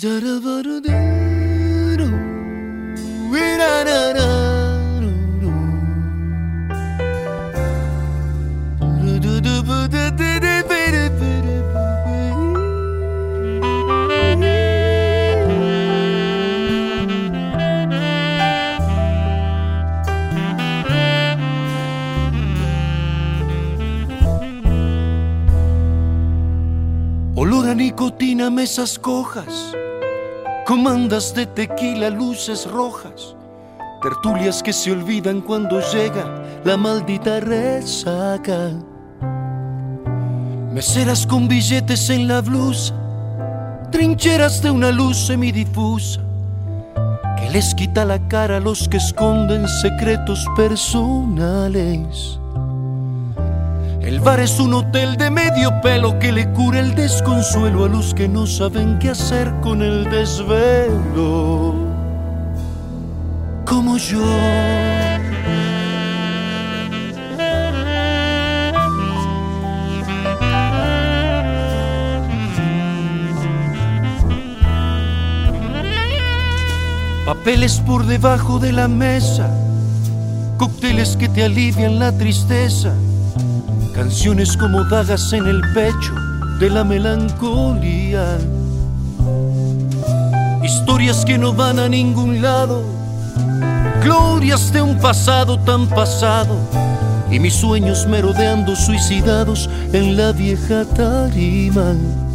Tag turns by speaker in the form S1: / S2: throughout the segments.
S1: Olor a nicotina, mesas cojas, comandas de tequila, luces rojas, tertulias que se olvidan cuando llega la maldita resaca. Meseras con billetes en la blusa, trincheras de una luz semidifusa que les quita la cara a los que esconden secretos personales. El bar es un hotel de medio pelo que le cura el desconsuelo a los que no saben qué hacer con el desvelo, como yo. Papeles por debajo de la mesa, cócteles que te alivian la tristeza, canciones como dagas en el pecho de la melancolía, historias que no van a ningún lado, glorias de un pasado tan pasado, y mis sueños merodeando suicidados en la vieja tarima.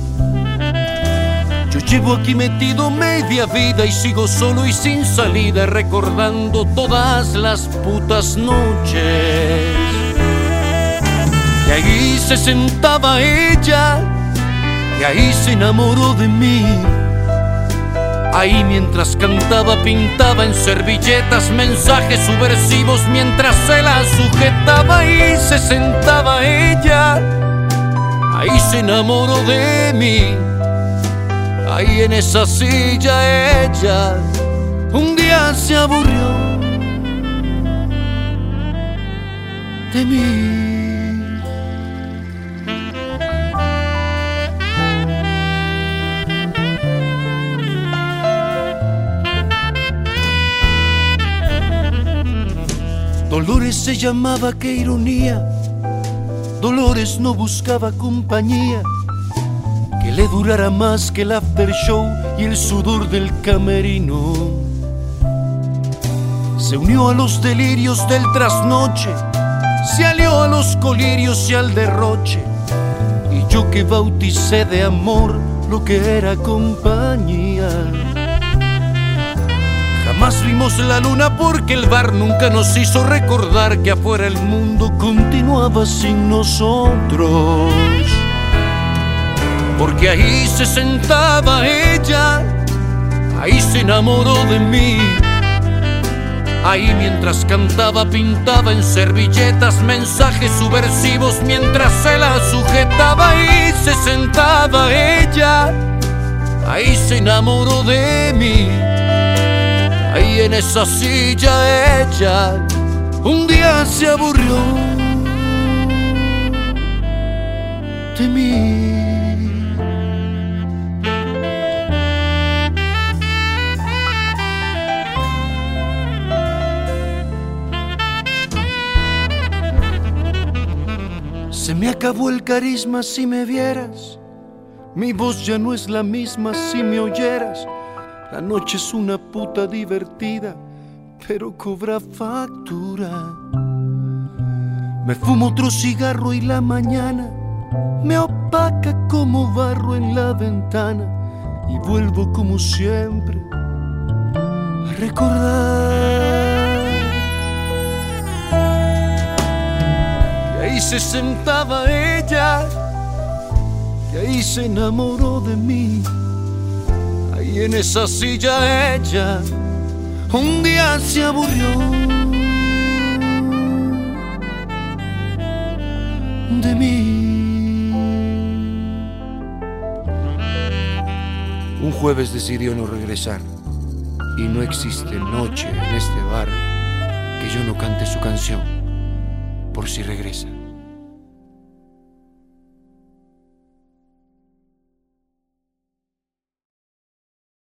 S1: Yo llevo aquí metido media vida y sigo solo y sin salida, recordando todas las putas noches. Y ahí se sentaba ella, y ahí se enamoró de mí. Ahí mientras cantaba pintaba en servilletas mensajes subversivos mientras se la sujetaba. Ahí se sentaba ella, ahí se enamoró de mí. Ahí en esa silla ella un día se aburrió de mí. Dolores se llamaba, qué ironía. Dolores no buscaba compañía que le durara más que el after show y el sudor del camerino. Se unió a los delirios del trasnoche, se alió a los colirios y al derroche, y yo que bauticé de amor lo que era compañía. Jamás vimos la luna porque el bar nunca nos hizo recordar que afuera el mundo continuaba sin nosotros. Porque ahí se sentaba ella, ahí se enamoró de mí. Ahí mientras cantaba pintaba en servilletas mensajes subversivos mientras se la sujetaba. Ahí se sentaba ella, ahí se enamoró de mí. Ahí en esa silla ella un día se aburrió de mí. Se me acabó el carisma si me vieras, mi voz ya no es la misma si me oyeras. La noche es una puta divertida, pero cobra factura. Me fumo otro cigarro y la mañana me opaca como barro en la ventana, y vuelvo como siempre a recordar que ahí se sentaba ella, que ahí se enamoró de mí. Ahí en esa silla ella un día se aburrió de mí. Un jueves decidió no regresar, y no existe noche en este bar que yo no cante su canción por si regresa.